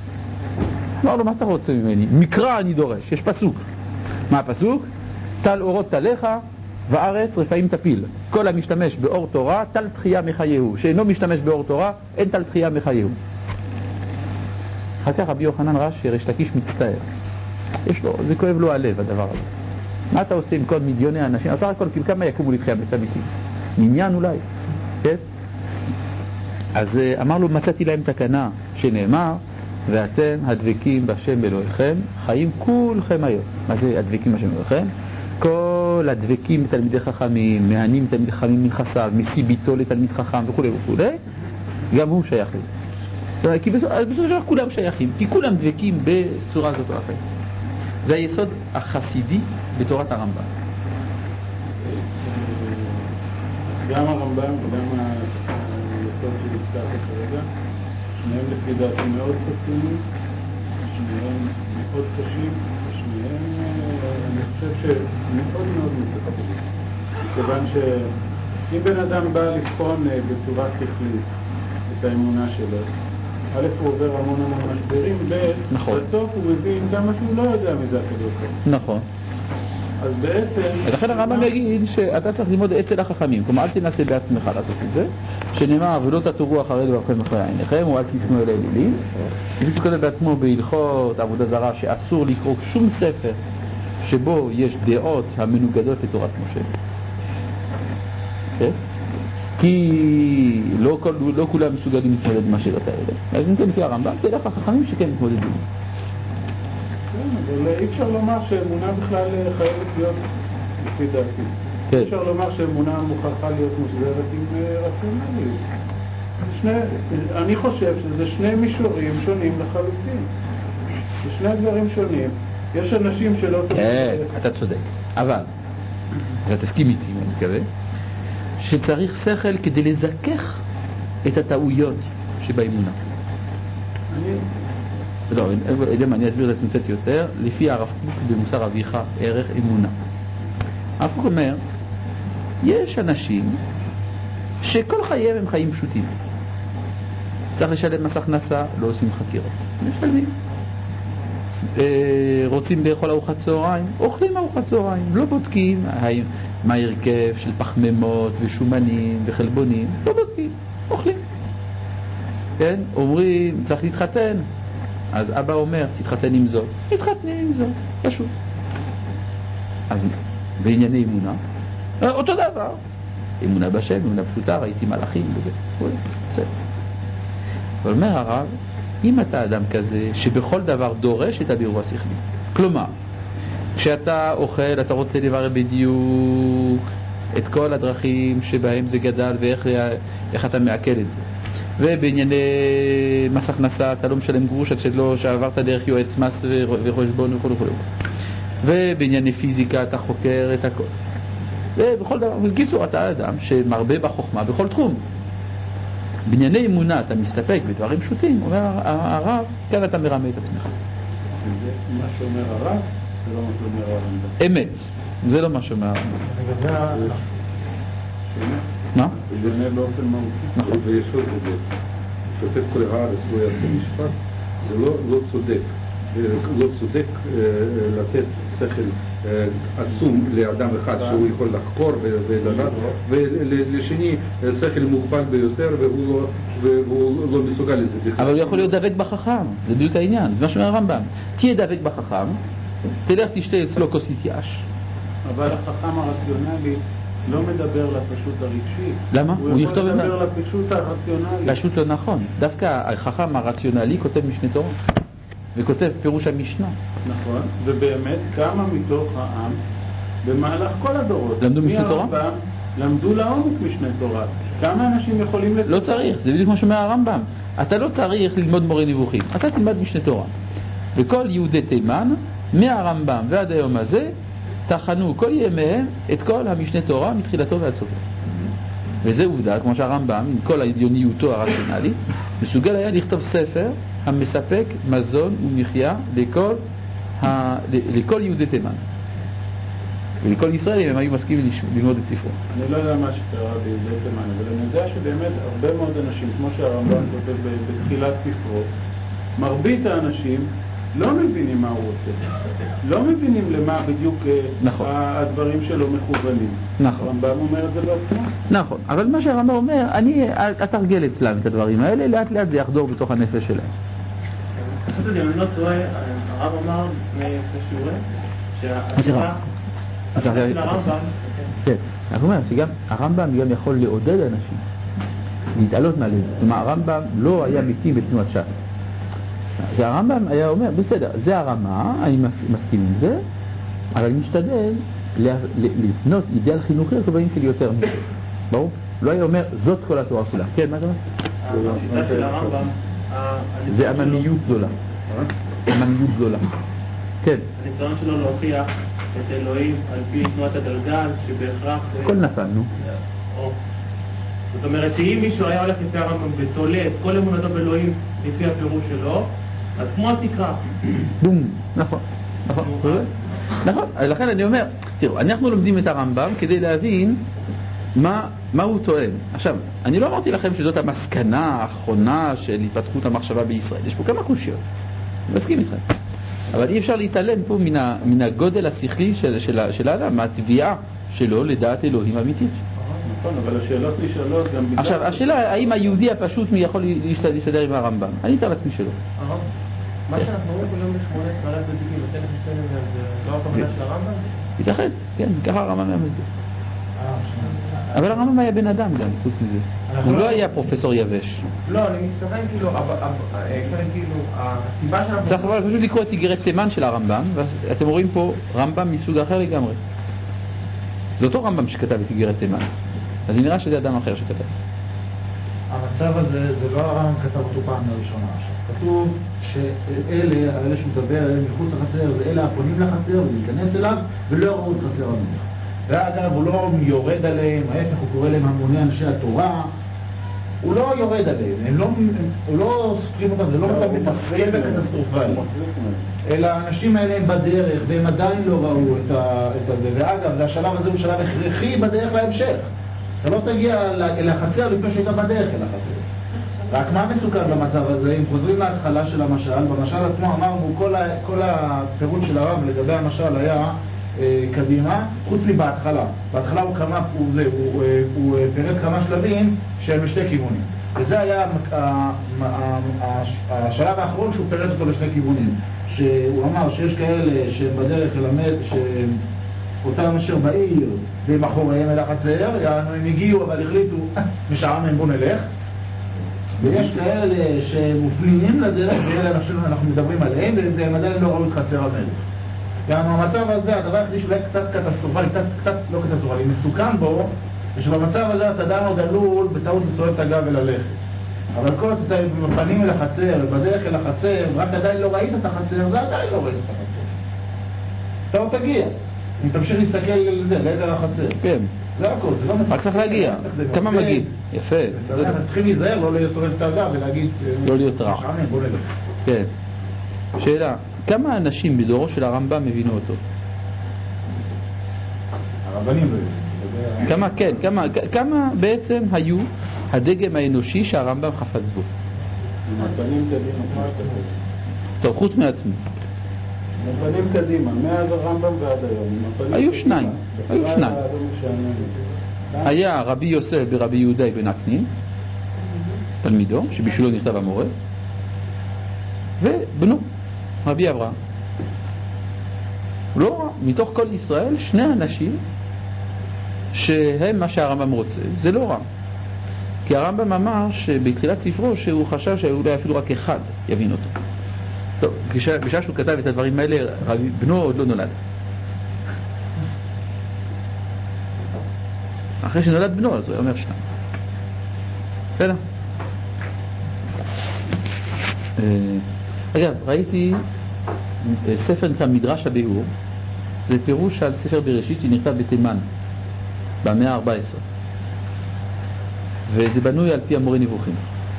אמר לו, מה אתה רוצה ממני? מקרא אני דורש, יש פסוק. מה הפסוק? טל אורות תליך וארץ רפאים תפיל. כל המשתמש באור תורה, טל תחייה מחייהו. שאינו משתמש באור תורה, אין טל תחייה מחייהו. אחר כך רבי יוחנן ראה שריש לקיש מצטער. זה כואב לו הלב הדבר הזה. מה אתה עושה עם כל מיליוני האנשים? אז הכל כמה יקומו לתחייה מתמיתים? עניין אולי, כן? אז אמר לו, מצאתי להם תקנה שנאמר, ואתם הדבקים בשם אלוהיכם, חיים כולכם היום. מה זה הדבקים בשם אלוהיכם? כל הדבקים בתלמידי חכמים, מהנים תלמידי חכמים מנכסיו, משיא ביתו לתלמיד חכם וכו' וכו', גם הוא שייך לזה. כי בסופו של דבר כולם שייכים, כי כולם דבקים בצורה הזאת או אחרת. זה היסוד החסידי בתורת הרמב"ם.
גם הרמב"ם וגם היסוד שהזכרת כרגע, שניהם לפי דעתי מאוד חשובים, שניהם מאוד קשים, שניהם אני חושב שמאוד מאוד מסתכלים. מכיוון שאם בן אדם בא לבחון בצורה שכלית את האמונה שלו, א' הוא עובר המון משברים, בסוף הוא מבין כמה שהוא לא יודע מזה הקדוש.
נכון.
אז בעצם...
ולכן הרמב"ם יגיד שאתה צריך ללמוד אצל החכמים, כלומר אל תנסה בעצמך לעשות את זה, שנאמר ולא תתורו אחרי דברכם אחרי עיניכם, או אל תפנו אל האלילים. הוא כותב בעצמו בהלכות עבודה זרה שאסור לקרוא שום ספר שבו יש דעות המנוגדות לתורת משה. כן? כי לא כולם מסוגלים להתמודד עם השאלות האלה. אז ניתן לפי הרמב"ם, תלך החכמים שכן מתמודדים.
כן, אבל אי אפשר לומר שאמונה בכלל חייבת להיות לפי דעתי. אי אפשר לומר שאמונה מוכרחה להיות מוסדרת עם רציונליות. אני חושב שזה שני מישורים שונים לחלוטין. זה שני דברים שונים. יש אנשים שלא...
כן, אתה צודק. אבל, אתה תסכים איתי, אני מקווה, שצריך שכל כדי לזכך את הטעויות שבאמונה. לא, אני אסביר לעצמי קצת יותר. לפי הרב קוק במוסר אביך ערך אמונה. הרב קוק אומר, יש אנשים שכל חייהם הם חיים פשוטים. צריך לשלם מס הכנסה, לא עושים חקירות. משלמים. רוצים לאכול ארוחת צהריים, אוכלים ארוחת צהריים, לא בודקים מה הרכב של פחמימות ושומנים וחלבונים, לא בודקים, אוכלים. כן? אומרים, צריך להתחתן, אז אבא אומר, תתחתן עם זאת, תתחתני עם זאת, פשוט. אז בענייני אמונה, אותו דבר. אמונה בשם, אמונה פשוטה, ראיתי מלאכים וזה, בסדר. אבל אומר הרב, אם אתה אדם כזה שבכל דבר דורש את הבירור השכלי, כלומר, כשאתה אוכל אתה רוצה לברר בדיוק את כל הדרכים שבהם זה גדל ואיך אתה מעכל את זה, ובענייני מס הכנסה אתה לא משלם גרוש עד שעברת דרך יועץ מס וחשבון וכו' וכו', ובענייני פיזיקה אתה חוקר את הכל, ובכל דבר, בקיצור אתה אדם שמרבה בחוכמה בכל תחום. בענייני אמונה אתה מסתפק בדברים פשוטים, אומר הרב, כאן אתה מרמה את עצמך.
מה שאומר הרב, זה לא מה שאומר הרב.
אמת, זה לא מה שאומר הרב. מה?
זה שונה באופן מהותי.
נכון.
וישוד זה, שופט כל הארץ לא יעשה משפט, זה לא צודק. לא צודק לתת שכל עצום לאדם אחד שהוא יכול לחקור ולדעת, ולשני שכל מוגבל ביותר והוא לא מסוגל לזה בכלל.
אבל הוא יכול להיות דבק בחכם, זה בדיוק העניין, זה מה שאומר הרמב"ם. תהיה דבק בחכם, תלך תשתה אצלו כוסית יאש.
אבל החכם הרציונלי לא מדבר לפשוט הרגשי.
למה?
הוא יכול לדבר לפשוט הרציונלי.
פשוט לא נכון. דווקא החכם הרציונלי כותב משנה תורה. וכותב פירוש המשנה.
נכון, ובאמת כמה מתוך העם במהלך כל הדורות
למדו משנה תורה?
למדו לעומק משנה תורה. כמה אנשים יכולים
לא צריך, זה בדיוק מה שאומר הרמב"ם. אתה לא צריך ללמוד מורה נבוכים, אתה תלמד משנה תורה. וכל יהודי תימן מהרמב"ם ועד היום הזה תחנו כל ימיהם את כל המשנה תורה מתחילתו ועד סופו. וזה עובדה, כמו שהרמב"ם עם כל העליוניותו הרציונלית מסוגל היה לכתוב ספר המספק מזון ומחיה לכל יהודי תימן ולכל ישראל, אם הם היו מסכימים ללמוד את ספרו.
אני לא יודע מה שקרה ביהודי תימן, אבל אני יודע שבאמת הרבה מאוד אנשים, כמו שהרמב"ם כותב בתחילת ספרו, מרבית האנשים לא מבינים מה הוא רוצה. לא מבינים למה בדיוק הדברים שלו מכוונים.
נכון.
הרמב"ם אומר את זה בעצמו.
נכון, אבל מה שהרמב"ם אומר, אני אתרגל אצלם את הדברים האלה, לאט לאט זה יחדור בתוך הנפש שלהם.
אני לא טועה, הרב אמר לפני שיעורים, שהסיבה של הרמב"ם...
כן, אני אומר שגם הרמב"ם גם יכול לעודד אנשים להתעלות מעליהם. כלומר, הרמב"ם לא היה מקים בתנועת ש"ס. שהרמב"ם היה אומר, בסדר, זה הרמה, אני מסכים עם זה, אבל אני משתדל לבנות אידאל חינוכי לכיוונים שלי יותר מזה. ברור? לא היה אומר, זאת כל התורה כולה. כן, מה אתה אומר?
השיטה של הרמב"ם...
זה עממיות גדולה. עממיות גדולה. כן.
הניסיון שלו להוכיח את אלוהים על פי תנועת הגלגל, שבהכרח...
הכל נפלנו.
זאת אומרת, אם מישהו היה הולך לפי הרמב"ם ותולה את כל אמונתו באלוהים לפי הפירוש שלו, אז כמו התקרה.
בום, נכון. נכון, לכן אני אומר, תראו, אנחנו לומדים את הרמב"ם כדי להבין מה הוא טוען. עכשיו, אני לא אמרתי לכם שזאת המסקנה האחרונה של התפתחות המחשבה בישראל. יש פה כמה קושיות. אני מסכים איתכם. אבל אי אפשר להתעלם פה מן הגודל השכלי של האדם, מהתביעה שלו לדעת אלוהים אמיתית.
נכון, אבל השאלות נשאלות גם בגלל...
עכשיו, השאלה, האם היהודי הפשוט יכול להסתדר עם הרמב"ם? אני אתאר לעצמי שלא.
מה שאנחנו רואים ביום ל-18 עליו בדיקים, אתם מסתכלים על זה, לא הכוונה של הרמב"ם?
מתאחד, כן, ככה הרמב"ם היה מסביר. אבל הרמב"ם היה בן אדם גם, חוץ מזה. הוא לא היה פרופסור יבש.
לא, אני מתכוון כאילו, הסיבה שאנחנו...
צריך פשוט לקרוא את איגרת תימן של הרמב"ם, ואתם רואים פה רמב"ם מסוג אחר לגמרי. זה אותו רמב"ם שכתב את איגרת תימן. אז נראה שזה אדם אחר שכתב.
המצב הזה, זה לא הרמב"ם כתב אותו פעם הראשונה. כתוב שאלה שהוא מדבר עליהם מחוץ לחצר, זה אלה הפונים לחצר ולהיכנס אליו ולא יראו את חצר המלך. ואגב, הוא לא יורד עליהם, ההפך הוא קורא להם המוני אנשי התורה, הוא לא יורד עליהם, הוא לא סופרים אותם, זה לא מצב מתסכל וקטסטרופלי. אלא האנשים האלה הם בדרך והם עדיין לא ראו את זה. ואגב, זה השלב הזה הוא שלב הכרחי בדרך להמשך. אתה לא תגיע אל החצר לפני שהיית בדרך אל החצר. רק מה מסוכן במצב הזה? אם חוזרים להתחלה של המשל, במשל עצמו אמרנו, כל הפירוט של הרב לגבי המשל היה קדימה, חוץ מבהתחלה. בהתחלה הוא פירט כמה שלבים שהם לשתי כיוונים. וזה היה השלב האחרון שהוא פירט אותו לשני כיוונים. שהוא אמר שיש כאלה שהם בדרך ללמד, אותם אשר בעיר והם אחוריהם אל החצר, הם הגיעו אבל החליטו, משעמם בוא נלך. ויש כאלה שמופלימים לדרך, ואלה אנחנו מדברים עליהם, והם עדיין לא ראו את חצר המלך. גם המצב הזה, הדבר היחידי שאולי קצת קטסטרופלי, קצת לא קטסטרופלי, מסוכן בו, ושבמצב הזה אתה עדיין עוד עלול בטעות לסובב את הגב וללכת. אבל כל עוד אתה פנים אל החצר, בדרך אל החצר, רק עדיין לא ראית את החצר, זה עדיין לא ראית את החצר. אתה עוד תגיע. אם תמשיך להסתכל על זה, לעבר החצר.
כן.
זה הכל, זה לא מספיק.
רק צריך להגיע. כמה מגיע? יפה.
אנחנו צריכים להיזהר, לא להיות סובב את הגב ולהגיד...
לא להיות רע.
בוא נלך.
כן. שאלה, כמה אנשים בדורו של הרמב"ם הבינו אותו?
הרבנים לא
כמה בעצם היו הדגם האנושי שהרמב"ם חפץ בו?
מפנים קדימה.
טוב, חוץ מעצמי.
מפנים קדימה, מאז הרמב"ם ועד היום.
היו שניים. היה רבי יוסף ברבי יהודה בן עקנין, תלמידו, שבשבילו נכתב המורה, ובנו, רבי אברהם. לא, מתוך כל ישראל, שני אנשים שהם מה שהרמב"ם רוצה, זה לא רע. כי הרמב"ם אמר שבתחילת ספרו שהוא חשב שאולי אפילו רק אחד יבין אותו. טוב, בשעה שהוא כתב את הדברים האלה, בנו עוד לא נולד. אחרי שנולד בנו, אז הוא אומר שניים. בסדר? אגב, ראיתי ספר נקרא מדרש הביאור, זה פירוש על ספר בראשית שנכתב בתימן במאה ה-14, וזה בנוי על פי המורה נבוכים.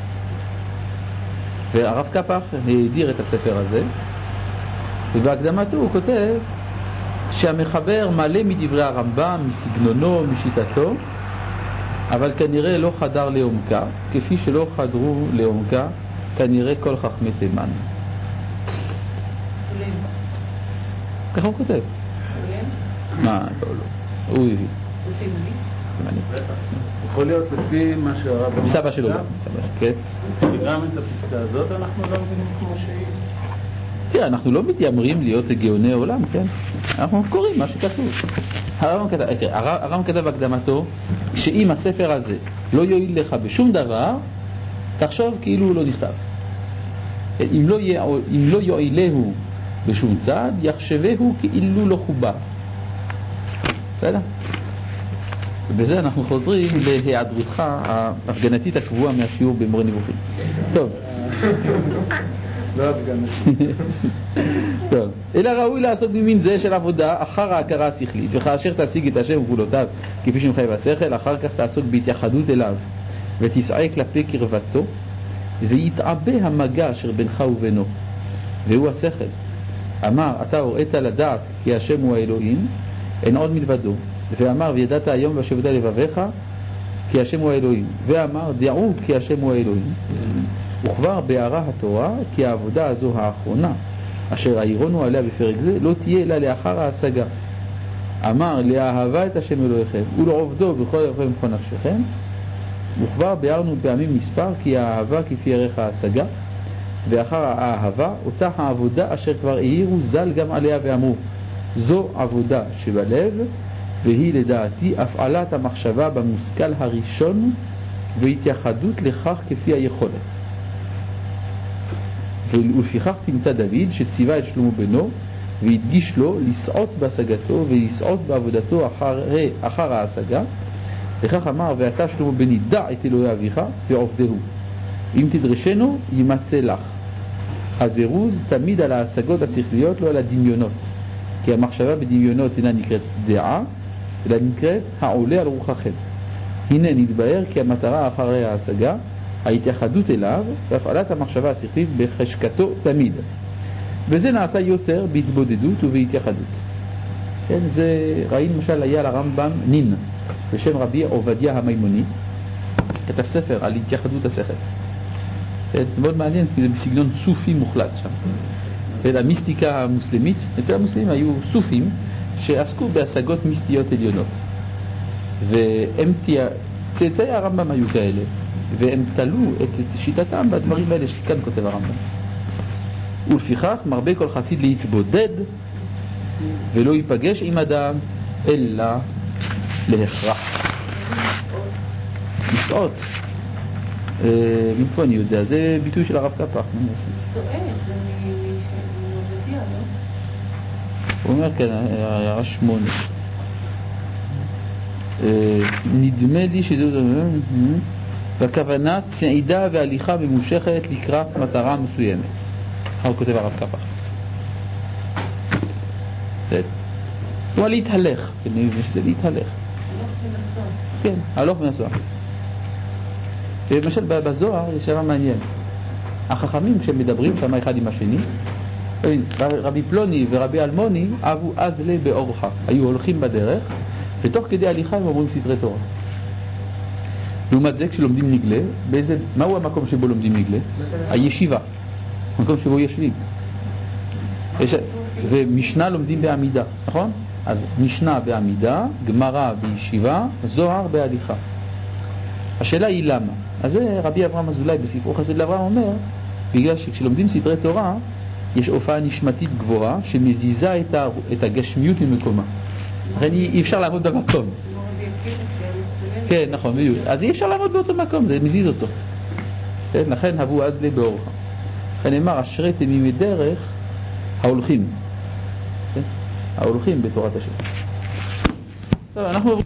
והרב קפח הדיר את הספר הזה, ובהקדמתו הוא כותב שהמחבר מלא מדברי הרמב"ם, מסגנונו, משיטתו, אבל כנראה לא חדר לעומקה, כפי שלא חדרו לעומקה כנראה כל חכמי תימן. ככה הוא כותב. מה, לא. הוא הביא.
יכול להיות לפי מה שהרב אמר.
סבא שלו גם. כן.
וגם את הפסקה הזאת אנחנו לא מבינים כמו שהיא.
תראה, אנחנו לא מתיימרים להיות גאוני עולם, כן? אנחנו קוראים מה שכתוב. הרמב"ם כתב בהקדמתו שאם הספר הזה לא יועיל לך בשום דבר, תחשוב כאילו הוא לא נכתב. אם לא יועילהו בשום צד, יחשבהו כאילו לא חובר. בסדר? ובזה אנחנו חוזרים להיעדרותך ההפגנתית הקבועה מהשיעור במורה נבוכים. טוב.
לא הפגנתי.
טוב. אלא ראוי לעשות ממין זה של עבודה אחר ההכרה השכלית, וכאשר תשיג את השם וגבולותיו כפי שמחייב השכל, אחר כך תעסוק בהתייחדות אליו ותסעה כלפי קרבתו, ויתעבה המגע אשר בינך ובינו, והוא השכל. אמר, אתה הוראת לדעת כי השם הוא האלוהים, אין עוד מלבדו. ואמר, וידעת היום והשבת לבביך כי השם הוא האלוהים. ואמר, דעו כי השם הוא האלוהים. וכבר בהערה התורה כי העבודה הזו האחרונה אשר העירונו עליה בפרק זה לא תהיה אלא לאחר ההשגה. אמר, לאהבה את השם אלוהיכם ולעובדו בכל לבבכם ובכל נפשכם. וכבר ביארנו פעמים מספר כי האהבה כפי ערך ההשגה, ואחר האהבה אותה העבודה אשר כבר העירו ז"ל גם עליה ואמרו, זו עבודה שבלב, והיא לדעתי הפעלת המחשבה במושכל הראשון והתייחדות לכך כפי היכולת. ולפיכך תמצא דוד שציווה את שלמה בנו והדגיש לו לסעות בהשגתו ולסעות בעבודתו אחר ההשגה. וכך אמר, ואתה שלמה בני דע את אלוהי אביך ועובדהו, אם תדרשנו יימצא לך. הזירוז תמיד על ההשגות השכליות, לא על הדמיונות, כי המחשבה בדמיונות אינה נקראת דעה אלא נקראת העולה על רוחכם. הנה נתבהר כי המטרה אחרי ההשגה ההתייחדות אליו והפעלת המחשבה השכלית בחשקתו תמיד, וזה נעשה יותר בהתבודדות ובהתייחדות. כן, זה ראינו למשל היה לרמב"ם נין בשם רבי עובדיה המימוני, כתב ספר על התייחדות השכל. זה מאוד מעניין כי זה בסגנון סופי מוחלט שם. והמיסטיקה המוסלמית, יותר המוסלמים היו סופים שעסקו בהשגות מיסטיות עליונות, והם צאצאי הרמב"ם היו כאלה, והם תלו את שיטתם בדברים האלה שכאן כותב הרמב"ם. ולפיכך מרבה כל חסיד להתבודד ולא ייפגש עם אדם אלא להכרח. מסעות. מפה אני יודע, זה ביטוי של הרב קפח. הוא אומר כאן, הערה 8. נדמה לי שזה בכוונה צעידה והליכה ממושכת לקראת מטרה מסוימת. הוא כותב הרב קפח. הוא להתהלך, זה להתהלך. כן, הלוך ונסוע. למשל בזוהר יש דבר מעניין. החכמים כשמדברים שם אחד עם השני, רבי פלוני ורבי אלמוני אבו אז לי באורחה, היו הולכים בדרך ותוך כדי הליכה הם אומרים סתרי תורה. לעומת זה כשלומדים נגלה, מהו המקום שבו לומדים נגלה? הישיבה, המקום שבו יושבים. ומשנה לומדים בעמידה, נכון? אז משנה בעמידה, גמרא בישיבה, זוהר בהליכה. השאלה היא למה? אז זה רבי אברהם אזולאי בספרו חסד לאברהם אומר, בגלל שכשלומדים סתרי תורה יש הופעה נשמתית גבוהה שמזיזה את הגשמיות ממקומה, לכן אי אפשר לעמוד במקום. כן, נכון, בדיוק. אז אי אפשר לעמוד באותו מקום, זה מזיז אותו. כן, לכן הבו אז לי באורחה. לכן אמר, אשרי תמימי דרך ההולכים. כן? ההולכים בתורת השם. טוב, אנחנו